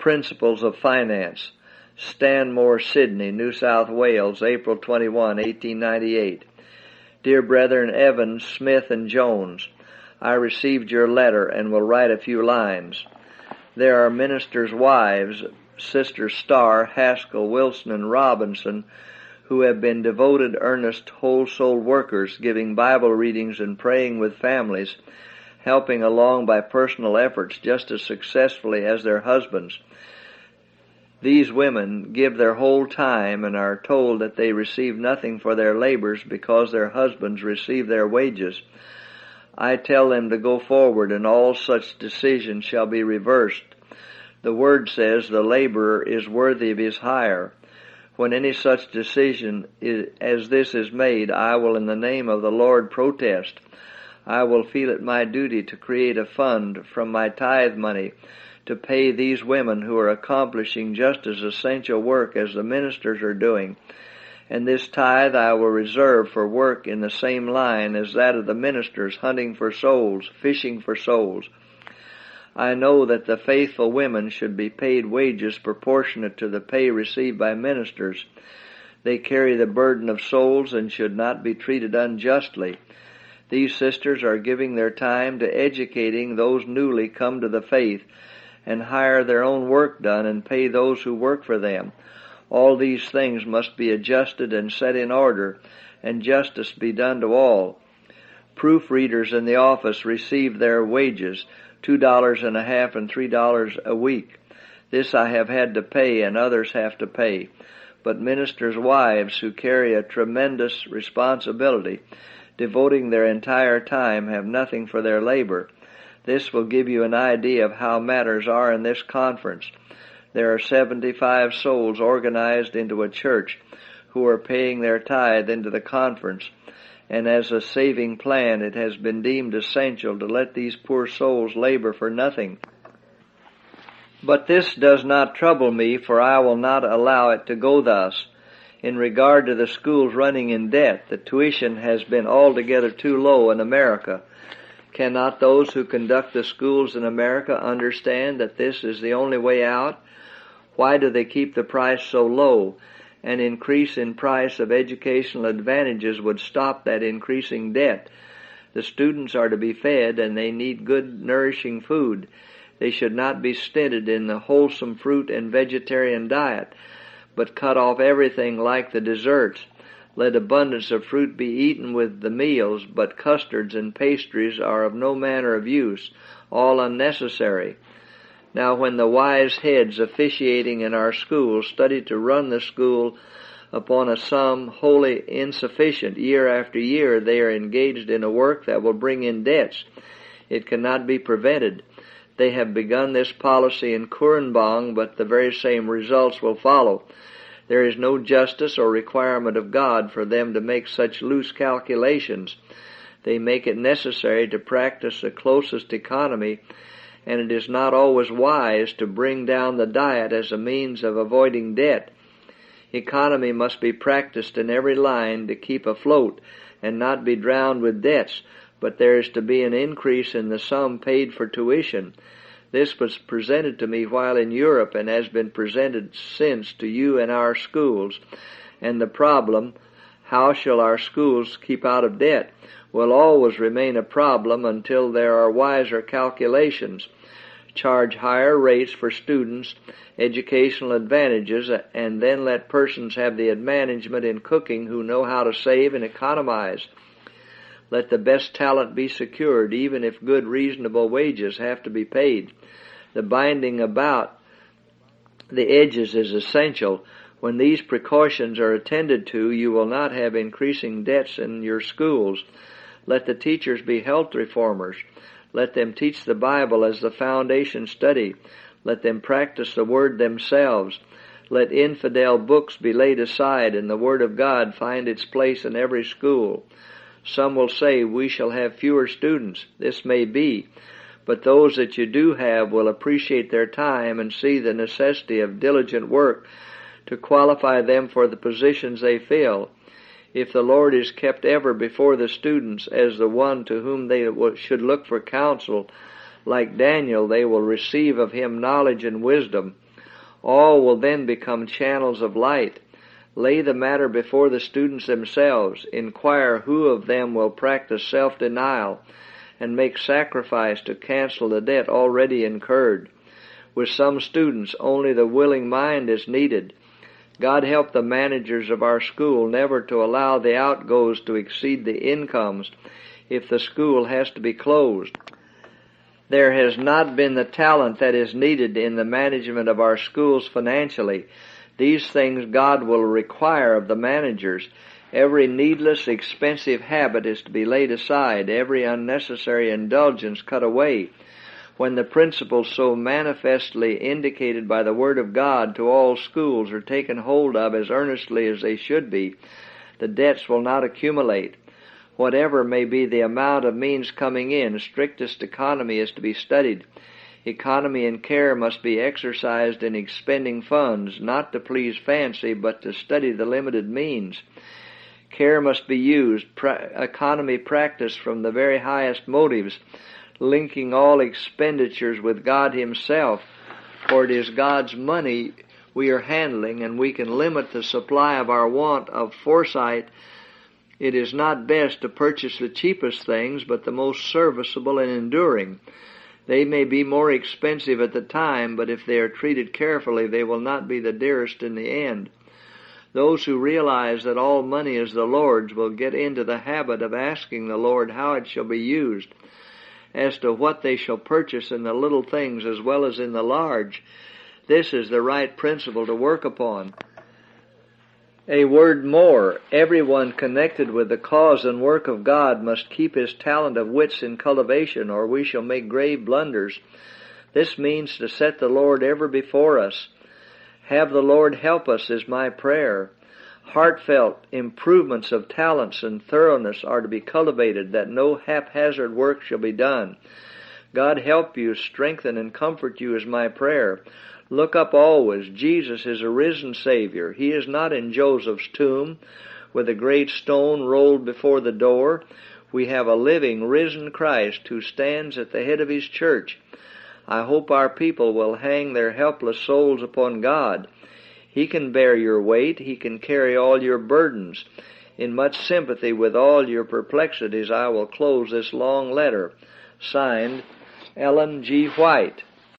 Principles of Finance. Stanmore, Sydney, New South Wales, April 21, 1898. Dear Brethren Evans, Smith, and Jones, I received your letter and will write a few lines. There are ministers' wives, Sisters Starr, Haskell, Wilson, and Robinson, who have been devoted, earnest, whole-souled workers, giving Bible readings and praying with families, helping along by personal efforts just as successfully as their husbands. These women give their whole time and are told that they receive nothing for their labors because their husbands receive their wages. I tell them to go forward, and all such decisions shall be reversed. The Word says the laborer is worthy of his hire. When any such decision as this is made, I will in the name of the Lord protest. I will feel it my duty to create a fund from my tithe money to pay these women who are accomplishing just as essential work as the ministers are doing. And this tithe I will reserve for work in the same line as that of the ministers, hunting for souls, fishing for souls. I know that the faithful women should be paid wages proportionate to the pay received by ministers. They carry the burden of souls and should not be treated unjustly. These sisters are giving their time to educating those newly come to the faith, and hire their own work done and pay those who work for them. All these things must be adjusted and set in order, and justice be done to all. Proofreaders in the office receive their wages, $2.50 and $3 a week. This I have had to pay, and others have to pay. But ministers' wives who carry a tremendous responsibility, devoting their entire time, have nothing for their labor. This will give you an idea of how matters are in this conference. There are 75 souls organized into a church who are paying their tithe into the conference, and as a saving plan it has been deemed essential to let these poor souls labor for nothing. But this does not trouble me, for I will not allow it to go thus. In regard to the schools running in debt, the tuition has been altogether too low in America. Cannot those who conduct the schools in America understand that this is the only way out? Why do they keep the price so low? An increase in price of educational advantages would stop that increasing debt. The students are to be fed, and they need good, nourishing food. They should not be stinted in the wholesome fruit and vegetarian diet, but cut off everything like the desserts. Let abundance of fruit be eaten with the meals, but custards and pastries are of no manner of use, all unnecessary. Now when the wise heads officiating in our schools study to run the school upon a sum wholly insufficient year after year, they are engaged in a work that will bring in debts. It cannot be prevented. They have begun this policy in Kurenbong, but the very same results will follow. There is no justice or requirement of God for them to make such loose calculations. They make it necessary to practice the closest economy, and it is not always wise to bring down the diet as a means of avoiding debt. Economy must be practiced in every line to keep afloat and not be drowned with debts, but there is to be an increase in the sum paid for tuition. This was presented to me while in Europe and has been presented since to you in our schools. And the problem, how shall our schools keep out of debt, will always remain a problem until there are wiser calculations. Charge higher rates for students, educational advantages, and then let persons have the management in cooking who know how to save and economize. Let the best talent be secured, even if good, reasonable wages have to be paid. The binding about the edges is essential. When these precautions are attended to, you will not have increasing debts in your schools. Let the teachers be health reformers. Let them teach the Bible as the foundation study. Let them practice the Word themselves. Let infidel books be laid aside and the Word of God find its place in every school. Some will say, we shall have fewer students. This may be, but those that you do have will appreciate their time and see the necessity of diligent work to qualify them for the positions they fill. If the Lord is kept ever before the students as the one to whom they should look for counsel, like Daniel, they will receive of him knowledge and wisdom. All will then become channels of light. Lay the matter before the students themselves. Inquire who of them will practice self-denial and make sacrifice to cancel the debt already incurred. With some students, only the willing mind is needed. God help the managers of our school never to allow the outgoes to exceed the incomes if the school has to be closed. There has not been the talent that is needed in the management of our schools financially. These things God will require of the managers. Every needless, expensive habit is to be laid aside, every unnecessary indulgence cut away. When the principles so manifestly indicated by the Word of God to all schools are taken hold of as earnestly as they should be, the debts will not accumulate. Whatever may be the amount of means coming in, strictest economy is to be studied. Economy and care must be exercised in expending funds, not to please fancy, but to study the limited means. Care must be used, economy practiced from the very highest motives, linking all expenditures with God Himself, for it is God's money we are handling, and we can limit the supply of our want of foresight. It is not best to purchase the cheapest things, but the most serviceable and enduring. They may be more expensive at the time, but if they are treated carefully, they will not be the dearest in the end. Those who realize that all money is the Lord's will get into the habit of asking the Lord how it shall be used, as to what they shall purchase in the little things as well as in the large. This is the right principle to work upon. A word more. Everyone connected with the cause and work of God must keep his talent of wits in cultivation, or we shall make grave blunders. This means to set the Lord ever before us. Have the Lord help us is my prayer. Heartfelt improvements of talents and thoroughness are to be cultivated, that no haphazard work shall be done. God help you, strengthen and comfort you is my prayer. Look up always. Jesus is a risen Savior. He is not in Joseph's tomb with a great stone rolled before the door. We have a living, risen Christ who stands at the head of His church. I hope our people will hang their helpless souls upon God. He can bear your weight. He can carry all your burdens. In much sympathy with all your perplexities, I will close this long letter. Signed, Ellen G. White.